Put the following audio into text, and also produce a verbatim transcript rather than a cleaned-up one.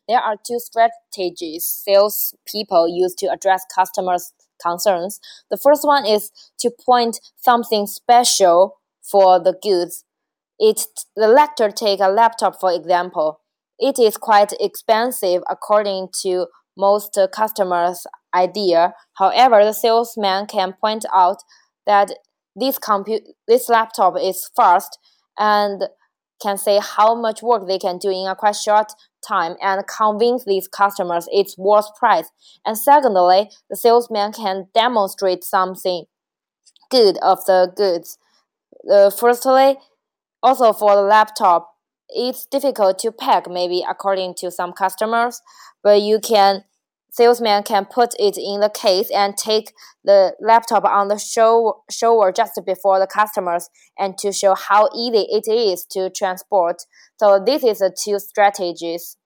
there are two strategies sales people use to address customers' concerns. The first one is to point something special for the goods. It the lector take a laptop for example. It is quite expensive according to most customers' idea. However, the salesman can point out that this compu- this laptop is fast and can say how much work they can do in a quite short time and convince these customers it's worth price. And secondly, the salesman can demonstrate something good of the goods. Uh, firstly, also for the laptop, it's difficult to pack maybe according to some customers, but you can salesman can put it in the case and take the laptop on the show shower just before the customers and to show how easy it is to transport. So this is the two strategies.